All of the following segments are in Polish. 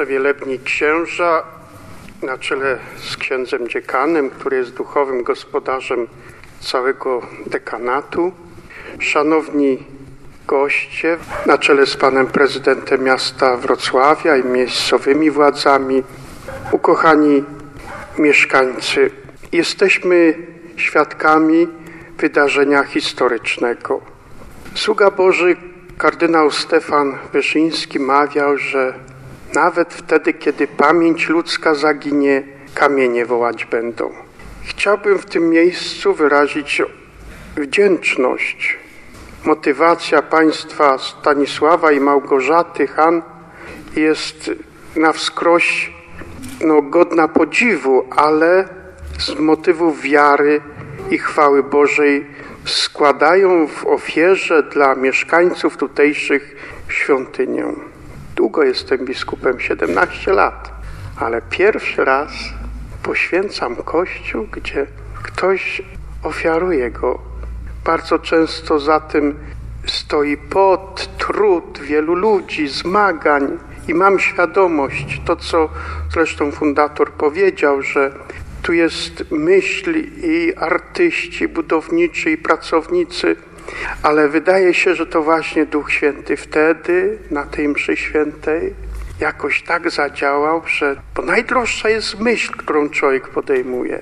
przewielebni księża na czele z księdzem dziekanem, który jest duchowym gospodarzem całego dekanatu, szanowni goście na czele z panem prezydentem miasta Wrocławia i miejscowymi władzami, ukochani mieszkańcy, jesteśmy świadkami wydarzenia historycznego. Sługa Boży kardynał Stefan Wyszyński mawiał, że nawet wtedy, kiedy pamięć ludzka zaginie, kamienie wołać będą. Chciałbym w tym miejscu wyrazić wdzięczność. Motywacja państwa Stanisława i Małgorzaty Hahn jest na wskroś godna podziwu, ale z motywów wiary i chwały Bożej składają w ofierze dla mieszkańców tutejszych świątynię. Długo jestem biskupem, 17 lat, ale pierwszy raz poświęcam Kościół, gdzie ktoś ofiaruje go. Bardzo często za tym stoi pot, trud wielu ludzi, zmagań i mam świadomość, to co zresztą fundator powiedział, że tu jest myśl i artyści, budowniczy i pracownicy, ale wydaje się, że to właśnie Duch Święty wtedy, na tej mszy świętej, jakoś tak zadziałał, bo najdroższa jest myśl, którą człowiek podejmuje,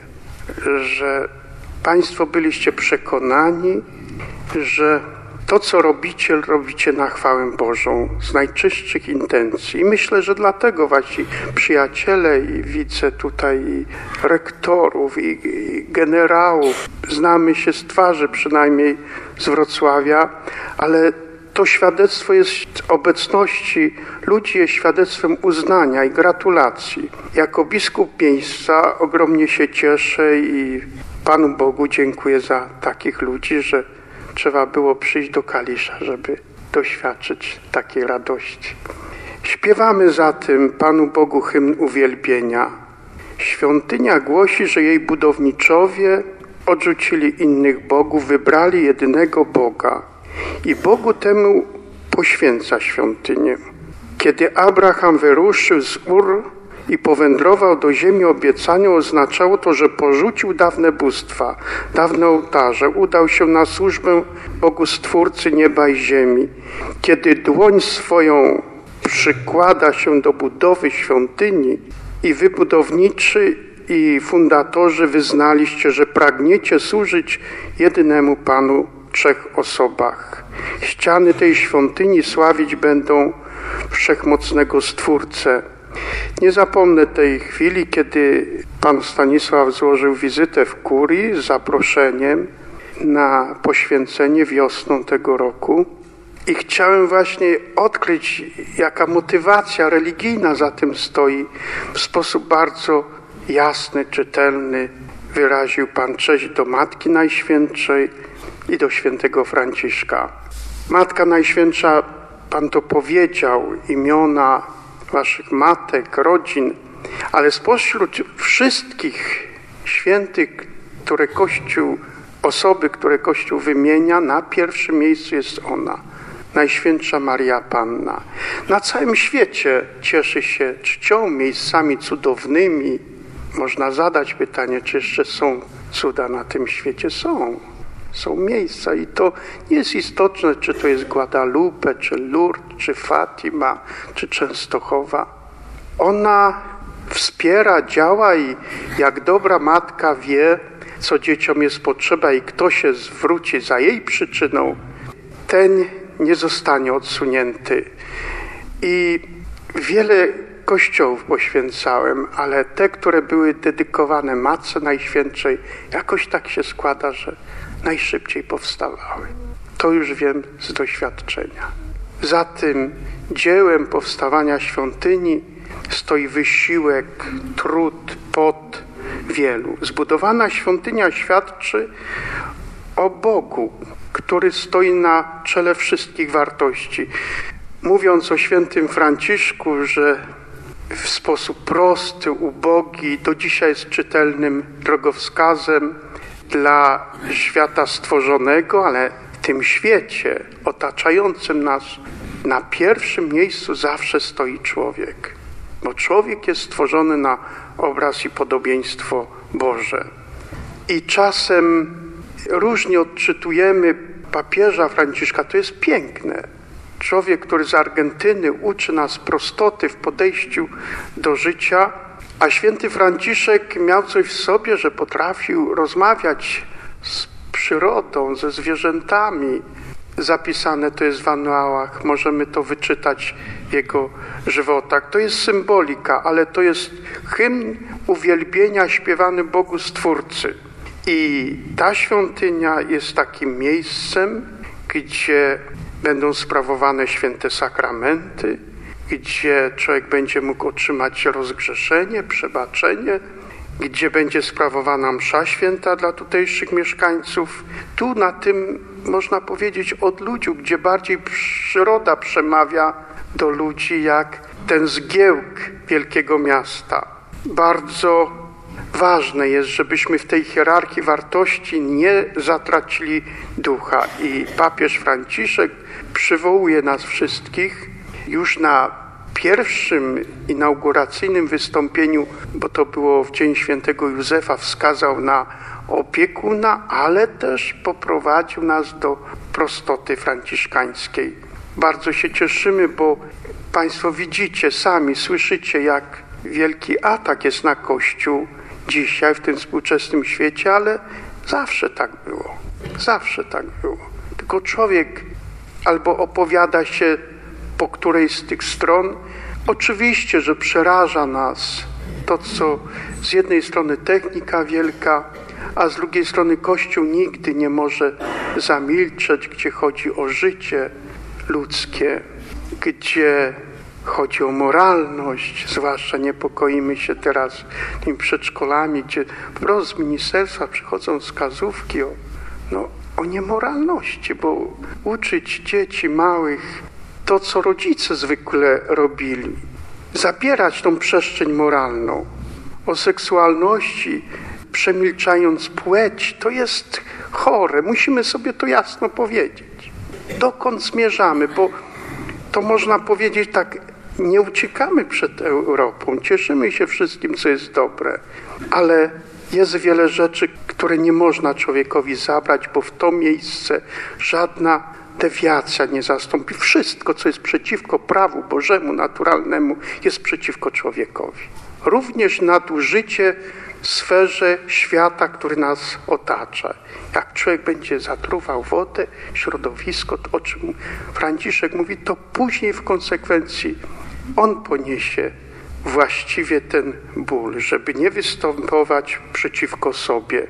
że Państwo byliście przekonani, że to, co robicie na chwałę Bożą, z najczystszych intencji. I myślę, że dlatego wasi przyjaciele i widzę tutaj i rektorów, i generałów, znamy się z twarzy przynajmniej z Wrocławia, ale to świadectwo jest obecności ludzi, jest świadectwem uznania i gratulacji. Jako biskup miejsca ogromnie się cieszę i Panu Bogu dziękuję za takich ludzi, że trzeba było przyjść do Kalisza, żeby doświadczyć takiej radości. Śpiewamy zatem Panu Bogu hymn uwielbienia. Świątynia głosi, że jej budowniczowie odrzucili innych bogów, wybrali jedynego Boga i Bogu temu poświęca świątynię. Kiedy Abraham wyruszył z Ur i powędrował do ziemi obiecanej, oznaczało to, że porzucił dawne bóstwa, dawne ołtarze, udał się na służbę Bogu Stwórcy nieba i ziemi. Kiedy dłoń swoją przykłada się do budowy świątyni i wy budowniczy i fundatorzy wyznaliście, że pragniecie służyć jedynemu Panu w trzech osobach. Ściany tej świątyni sławić będą Wszechmocnego Stwórcę. Nie zapomnę tej chwili, kiedy pan Stanisław złożył wizytę w kurii z zaproszeniem na poświęcenie wiosną tego roku i chciałem właśnie odkryć, jaka motywacja religijna za tym stoi. W sposób bardzo jasny, czytelny wyraził pan cześć do Matki Najświętszej i do świętego Franciszka. Matka Najświętsza, pan to powiedział, imiona waszych matek, rodzin, ale spośród wszystkich świętych, osoby, które Kościół wymienia, na pierwszym miejscu jest ona, Najświętsza Maria Panna. Na całym świecie cieszy się czcią, miejscami cudownymi. Można zadać pytanie, czy jeszcze są cuda na tym świecie? Są miejsca i to nie jest istotne, czy to jest Guadalupe, czy Lourdes, czy Fatima, czy Częstochowa. Ona wspiera, działa i jak dobra matka wie, co dzieciom jest potrzeba i kto się zwróci za jej przyczyną, ten nie zostanie odsunięty. I wiele kościołów poświęcałem, ale te, które były dedykowane Matce Najświętszej, jakoś tak się składa, że najszybciej powstawały. To już wiem z doświadczenia. Za tym dziełem powstawania świątyni stoi wysiłek, trud, pot wielu. Zbudowana świątynia świadczy o Bogu, który stoi na czele wszystkich wartości. Mówiąc o świętym Franciszku, że w sposób prosty, ubogi, do dzisiaj jest czytelnym drogowskazem dla świata stworzonego, ale w tym świecie otaczającym nas na pierwszym miejscu zawsze stoi człowiek. bo człowiek jest stworzony na obraz i podobieństwo Boże. I czasem różnie odczytujemy papieża Franciszka, to jest piękne. Człowiek, który z Argentyny uczy nas prostoty w podejściu do życia, a święty Franciszek miał coś w sobie, że potrafił rozmawiać z przyrodą, ze zwierzętami. Zapisane to jest w anuałach, możemy to wyczytać w jego żywotach. To jest symbolika, ale to jest hymn uwielbienia śpiewany Bogu Stwórcy. I ta świątynia jest takim miejscem, gdzie będą sprawowane święte sakramenty, gdzie człowiek będzie mógł otrzymać rozgrzeszenie, przebaczenie, gdzie będzie sprawowana msza święta dla tutejszych mieszkańców. Tu na tym, można powiedzieć, odludziu, gdzie bardziej przyroda przemawia do ludzi jak ten zgiełk wielkiego miasta. Bardzo ważne jest, żebyśmy w tej hierarchii wartości nie zatracili ducha. I papież Franciszek przywołuje nas wszystkich już na pierwszym inauguracyjnym wystąpieniu, bo to było w Dzień Świętego Józefa, wskazał na opiekuna, ale też poprowadził nas do prostoty franciszkańskiej. Bardzo się cieszymy, bo Państwo widzicie, sami słyszycie, jak wielki atak jest na Kościół dzisiaj w tym współczesnym świecie, ale zawsze tak było. Zawsze tak było. Tylko człowiek albo opowiada się po której z tych stron. Oczywiście, że przeraża nas to, co z jednej strony technika wielka, a z drugiej strony Kościół nigdy nie może zamilczeć, gdzie chodzi o życie ludzkie, gdzie chodzi o moralność, zwłaszcza niepokoimy się teraz tymi przedszkolami, gdzie wprost z ministerstwa przychodzą wskazówki o niemoralności, bo uczyć dzieci małych to, co rodzice zwykle robili, zabierać tą przestrzeń moralną. O seksualności, przemilczając płeć, to jest chore. Musimy sobie to jasno powiedzieć. Dokąd zmierzamy? Bo to można powiedzieć tak, nie uciekamy przed Europą, cieszymy się wszystkim, co jest dobre, ale jest wiele rzeczy, które nie można człowiekowi zabrać, bo w to miejsce żadna dewiacja nie zastąpi. Wszystko, co jest przeciwko prawu Bożemu, naturalnemu, jest przeciwko człowiekowi. Również nadużycie w sferze świata, który nas otacza. Jak człowiek będzie zatruwał wodę, środowisko, to o czym Franciszek mówi, to później w konsekwencji on poniesie właściwie ten ból, żeby nie występować przeciwko sobie.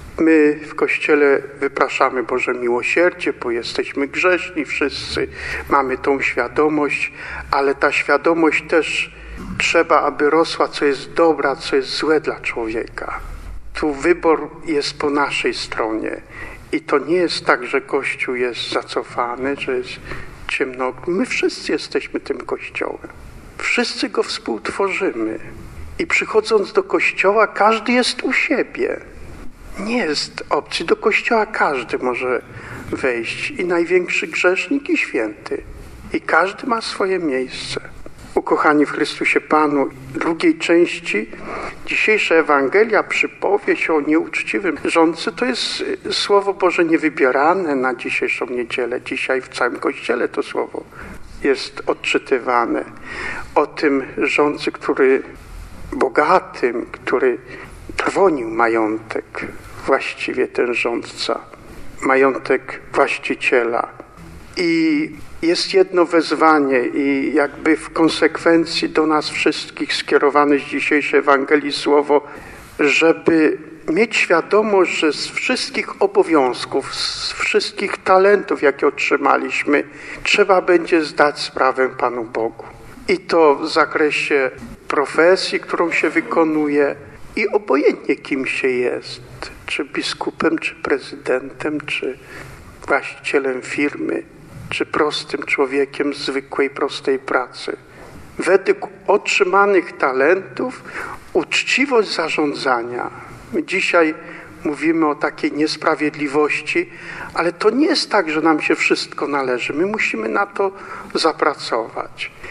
My w Kościele wypraszamy Boże miłosierdzie, bo jesteśmy grzeszni wszyscy, mamy tą świadomość, ale ta świadomość też trzeba, aby rosła, co jest dobre, a co jest złe dla człowieka. Tu wybór jest po naszej stronie i to nie jest tak, że Kościół jest zacofany, że jest ciemno. My wszyscy jesteśmy tym Kościołem. Wszyscy go współtworzymy i przychodząc do Kościoła, każdy jest u siebie. Nie jest opcji. Do Kościoła każdy może wejść. I największy grzesznik, i święty. I każdy ma swoje miejsce. Ukochani w Chrystusie Panu, w drugiej części dzisiejsza Ewangelia, przypowieść o nieuczciwym rządcy, to jest Słowo Boże niewybierane na dzisiejszą niedzielę. Dzisiaj w całym Kościele to Słowo jest odczytywane. O tym rządcy, który bogatym, który trwonił majątek, właściwie ten rządca, majątek właściciela. I jest jedno wezwanie i jakby w konsekwencji do nas wszystkich skierowane z dzisiejszej Ewangelii słowo, żeby mieć świadomość, że z wszystkich obowiązków, z wszystkich talentów, jakie otrzymaliśmy, trzeba będzie zdać sprawę Panu Bogu. I to w zakresie profesji, którą się wykonuje, i obojętnie kim się jest, czy biskupem, czy prezydentem, czy właścicielem firmy, czy prostym człowiekiem z zwykłej, prostej pracy. Według otrzymanych talentów uczciwość zarządzania. My dzisiaj mówimy o takiej niesprawiedliwości, ale to nie jest tak, że nam się wszystko należy. My musimy na to zapracować.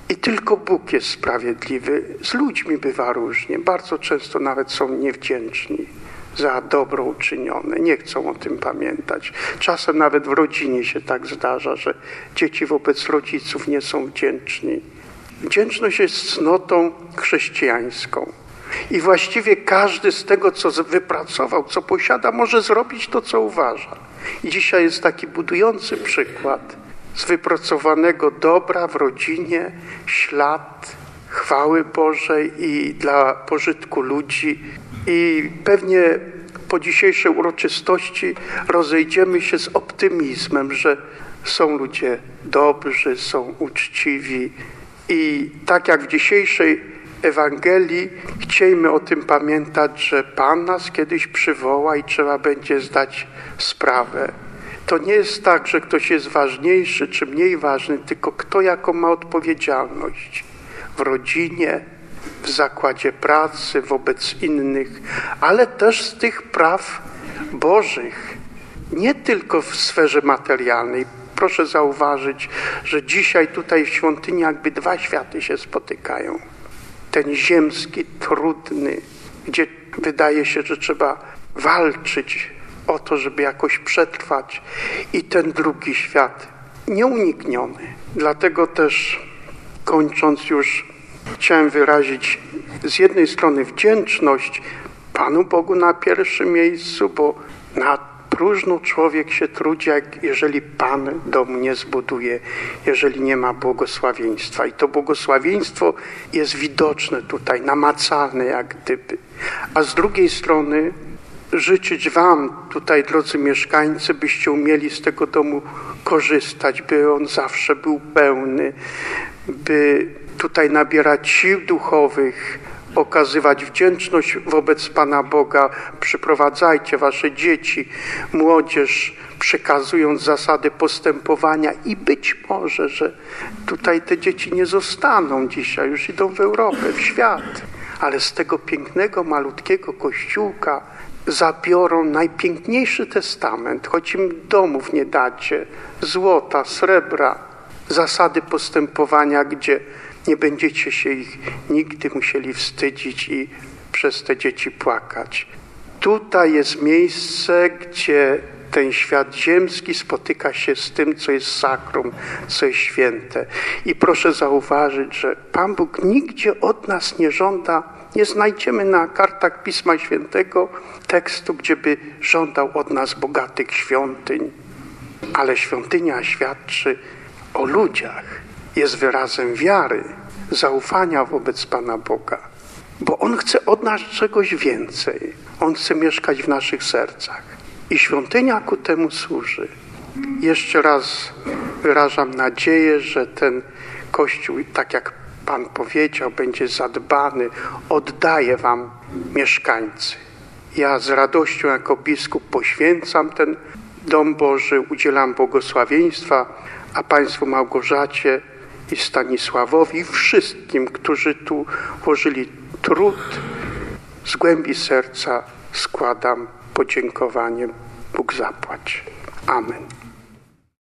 I tylko Bóg jest sprawiedliwy. Z ludźmi bywa różnie. Bardzo często nawet są niewdzięczni za dobro uczynione. Nie chcą o tym pamiętać. Czasem nawet w rodzinie się tak zdarza, że dzieci wobec rodziców nie są wdzięczni. Wdzięczność jest cnotą chrześcijańską. I właściwie każdy z tego, co wypracował, co posiada, może zrobić to, co uważa. I dzisiaj jest taki budujący przykład z wypracowanego dobra w rodzinie, ślad chwały Bożej i dla pożytku ludzi. I pewnie po dzisiejszej uroczystości rozejdziemy się z optymizmem, że są ludzie dobrzy, są uczciwi. I tak jak w dzisiejszej Ewangelii chciejmy o tym pamiętać, że Pan nas kiedyś przywoła i trzeba będzie zdać sprawę. To nie jest tak, że ktoś jest ważniejszy czy mniej ważny, tylko kto jaką ma odpowiedzialność w rodzinie, w zakładzie pracy, wobec innych, ale też z tych praw Bożych, nie tylko w sferze materialnej. Proszę zauważyć, że dzisiaj tutaj w świątyni jakby dwa światy się spotykają. Ten ziemski, trudny, gdzie wydaje się, że trzeba walczyć o to, żeby jakoś przetrwać, i ten drugi świat, nieunikniony. Dlatego też, kończąc już, chciałem wyrazić z jednej strony wdzięczność Panu Bogu na pierwszym miejscu, bo na próżno człowiek się trudzi, jeżeli Pan domu nie zbuduje, jeżeli nie ma błogosławieństwa. I to błogosławieństwo jest widoczne tutaj, namacalne jak gdyby. A z drugiej strony życzyć wam tutaj, drodzy mieszkańcy, byście umieli z tego domu korzystać, by on zawsze był pełny, by tutaj nabierać sił duchowych, okazywać wdzięczność wobec Pana Boga. Przyprowadzajcie wasze dzieci, młodzież, przekazując zasady postępowania, i być może, że tutaj te dzieci nie zostaną dzisiaj, już idą w Europę, w świat, ale z tego pięknego, malutkiego kościółka zabiorą najpiękniejszy testament, choć im domów nie dacie, złota, srebra, zasady postępowania, gdzie nie będziecie się ich nigdy musieli wstydzić i przez te dzieci płakać. Tutaj jest miejsce, gdzie ten świat ziemski spotyka się z tym, co jest sakrum, co jest święte. I proszę zauważyć, że Pan Bóg nigdzie od nas nie żąda, nie znajdziemy na kartach Pisma Świętego tekstu, gdzie by żądał od nas bogatych świątyń. Ale świątynia świadczy o ludziach, jest wyrazem wiary, zaufania wobec Pana Boga. Bo On chce od nas czegoś więcej. On chce mieszkać w naszych sercach. I świątynia ku temu służy. Jeszcze raz wyrażam nadzieję, że ten Kościół, tak jak Pan powiedział, będzie zadbany, oddaje wam mieszkańcy. Ja z radością jako biskup poświęcam ten dom Boży, udzielam błogosławieństwa, a Państwu Małgorzacie i Stanisławowi, wszystkim, którzy tu włożyli trud, z głębi serca składam podziękowanie. Bóg zapłać. Amen.